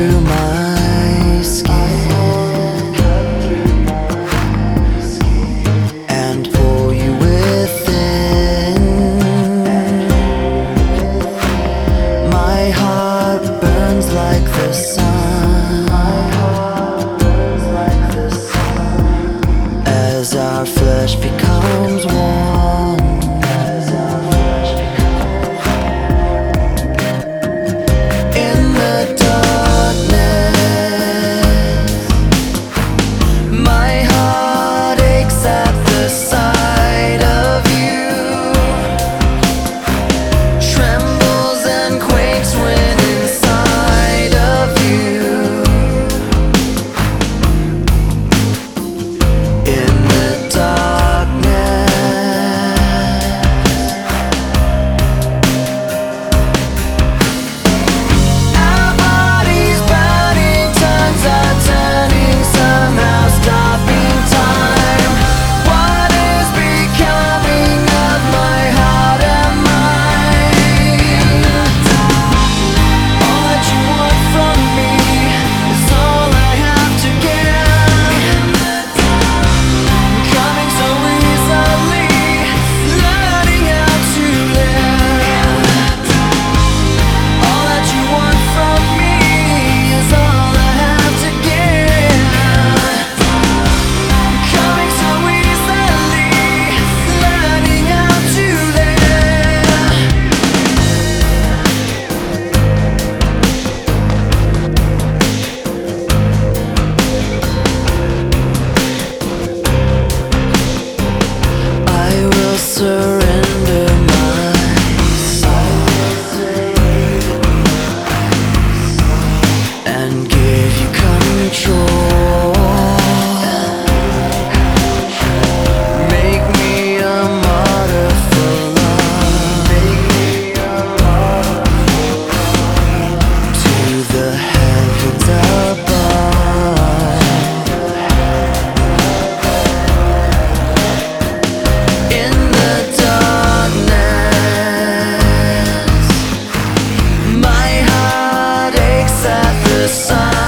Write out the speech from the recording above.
through my skin and pull you within. My heart burns like the sun as our flesh becomes one. In the darkness, my heart aches at the sight of you, trembles and quakes when inside of you. In the our bodies burning, tongues are turning, somehow stopping time. What is becoming of my heart and mind? All that you want from me is all I have to give. Coming so easily, learning how to live. All that you want from me is all I have to give. Coming so easily, learning how to live. I will surrender myself and give you control. Make me a martyr for love, to the heavens above. In the darkness, my heart aches at the sun.